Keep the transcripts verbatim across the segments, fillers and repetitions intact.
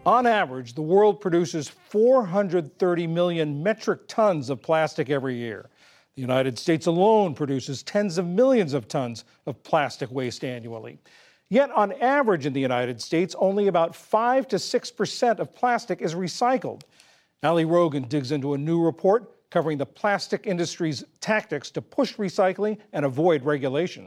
On average, the world produces four hundred thirty million metric tons of plastic every year. The United States alone produces tens of millions of tons of plastic waste annually. Yet, on average in the United States, only about five to six percent of plastic is recycled. Ali Rogan digs into a new report covering the plastic industry's tactics to push recycling and avoid regulation.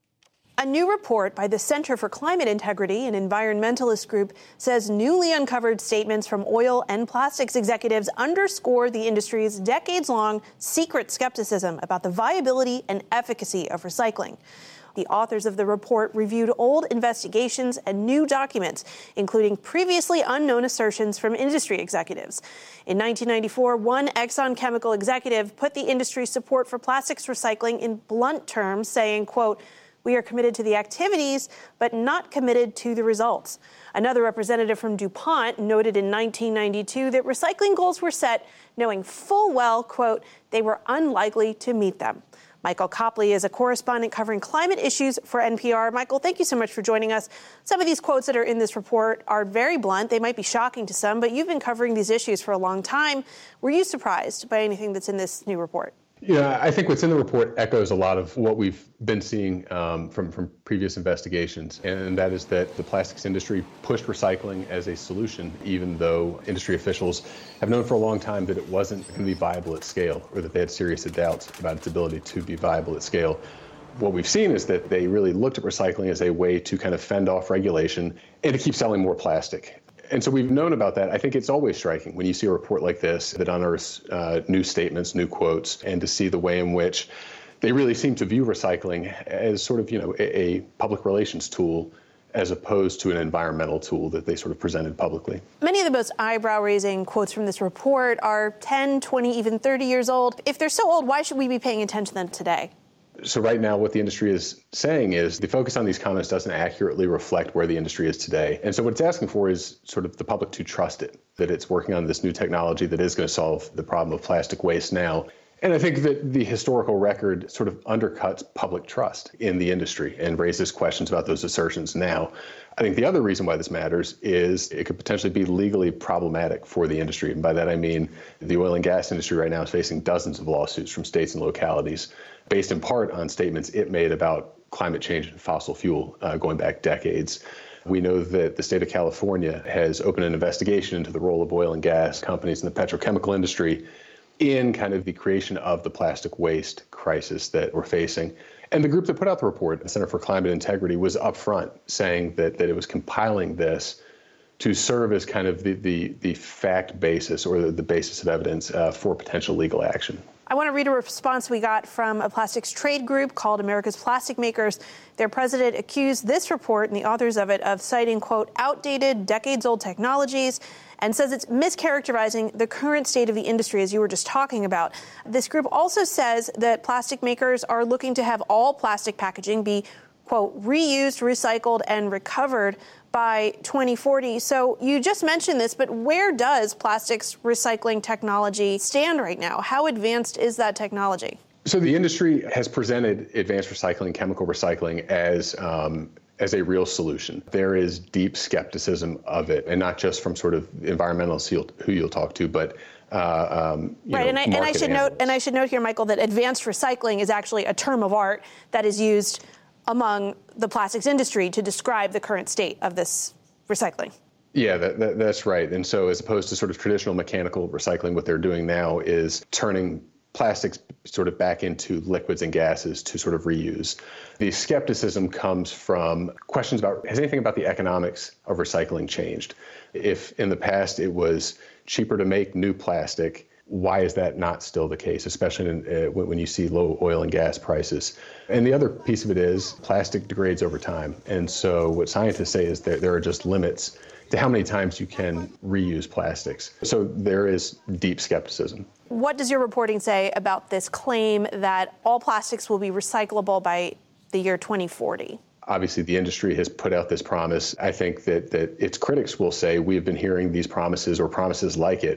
A new report by the Center for Climate Integrity, an environmentalist group, says newly uncovered statements from oil and plastics executives underscore the industry's decades-long secret skepticism about the viability and efficacy of recycling. The authors of the report reviewed old investigations and new documents, including previously unknown assertions from industry executives. In nineteen ninety-four, one Exxon chemical executive put the industry's support for plastics recycling in blunt terms, saying, quote, "We are committed to the activities, but not committed to the results." Another representative from DuPont noted in nineteen ninety-two that recycling goals were set knowing full well, quote, they were unlikely to meet them. Michael Copley is a correspondent covering climate issues for N P R. Michael, thank you so much for joining us. Some of these quotes that are in this report are very blunt. They might be shocking to some, but you've been covering these issues for a long time. Were you surprised by anything that's in this new report? Yeah, I think what's in the report echoes a lot of what we've been seeing um, from, from previous investigations, and that is that the plastics industry pushed recycling as a solution, even though industry officials have known for a long time that it wasn't going to be viable at scale, or that they had serious doubts about its ability to be viable at scale. What we've seen is that they really looked at recycling as a way to kind of fend off regulation and to keep selling more plastic. And so we've known about that. I think it's always striking when you see a report like this that unearths uh, new statements, new quotes, and to see the way in which they really seem to view recycling as sort of, you know, a, a public relations tool as opposed to an environmental tool that they sort of presented publicly. Many of the most eyebrow-raising quotes from this report are ten, twenty, even thirty years old. If they're so old, why should we be paying attention to them today? So right now, what the industry is saying is the focus on these comments doesn't accurately reflect where the industry is today. And so what it's asking for is sort of the public to trust it, that it's working on this new technology that is going to solve the problem of plastic waste now. And I think that the historical record sort of undercuts public trust in the industry and raises questions about those assertions now. I think the other reason why this matters is it could potentially be legally problematic for the industry. And by that, I mean the oil and gas industry right now is facing dozens of lawsuits from states and localities based in part on statements it made about climate change and fossil fuel uh, going back decades. We know that the state of California has opened an investigation into the role of oil and gas companies in the petrochemical industry in kind of the creation of the plastic waste crisis that we're facing. And the group that put out the report, the Center for Climate Integrity, was upfront saying that, that it was compiling this to serve as kind of the, the, the fact basis or the, the basis of evidence uh, for potential legal action. I want to read a response we got from a plastics trade group called America's Plastic Makers. Their president accused this report and the authors of it of citing, quote, outdated, decades-old technologies, and says it's mischaracterizing the current state of the industry, as you were just talking about. This group also says that plastic makers are looking to have all plastic packaging be, quote, reused, recycled, and recovered by twenty forty. So you just mentioned this, but where does plastics recycling technology stand right now? How advanced is that technology? So the industry has presented advanced recycling, chemical recycling, as um, as a real solution. There is deep skepticism of it, and not just from sort of environmentalists who you'll talk to, but uh, um, you right. know, and, I, and I should animals. note, and I should note here, Michael, that advanced recycling is actually a term of art that is used among the plastics industry to describe the current state of this recycling. Yeah, that, that, that's right. And so as opposed to sort of traditional mechanical recycling, what they're doing now is turning plastics sort of back into liquids and gases to sort of reuse. The skepticism comes from questions about, has anything about the economics of recycling changed? If in the past it was cheaper to make new plastic, why is that not still the case, especially in, uh, when you see low oil and gas prices? And the other piece of it is plastic degrades over time. And so what scientists say is that there are just limits to how many times you can reuse plastics. So there is deep skepticism. What does your reporting say about this claim that all plastics will be recyclable by the year twenty forty? Obviously, the industry has put out this promise. I think that, that its critics will say we have been hearing these promises or promises like it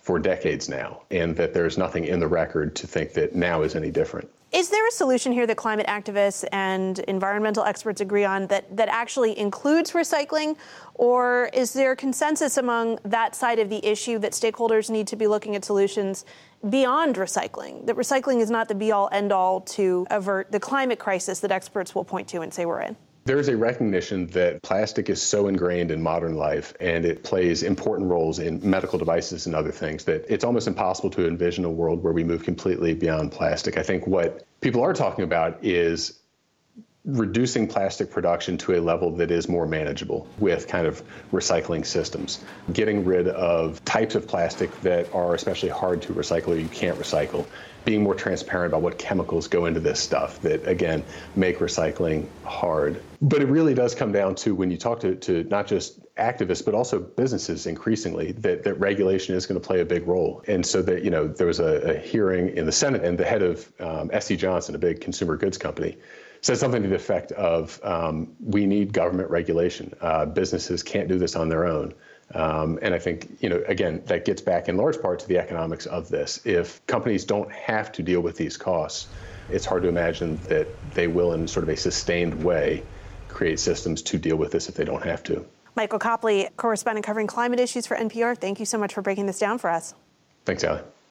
for decades now, and that there's nothing in the record to think that now is any different. Is there a solution here that climate activists and environmental experts agree on that, that actually includes recycling? Or is there consensus among that side of the issue that stakeholders need to be looking at solutions beyond recycling, that recycling is not the be-all, end-all to avert the climate crisis that experts will point to and say we're in? There's a recognition that plastic is so ingrained in modern life and it plays important roles in medical devices and other things that it's almost impossible to envision a world where we move completely beyond plastic. I think what people are talking about is reducing plastic production to a level that is more manageable with kind of recycling systems, getting rid of types of plastic that are especially hard to recycle or you can't recycle, being more transparent about what chemicals go into this stuff that, again, make recycling hard. But it really does come down to when you talk to, to not just activists, but also businesses increasingly, that, that regulation is going to play a big role. And so that, you know, there was a, a hearing in the Senate and the head of um, S C Johnson, a big consumer goods company, said something to the effect of, um, we need government regulation. Uh, businesses can't do this on their own. Um, and I think, you know, again, that gets back in large part to the economics of this. If companies don't have to deal with these costs, it's hard to imagine that they will, in sort of a sustained way, create systems to deal with this if they don't have to. Michael Copley, correspondent covering climate issues for N P R, thank you so much for breaking this down for us. Thanks, Allie.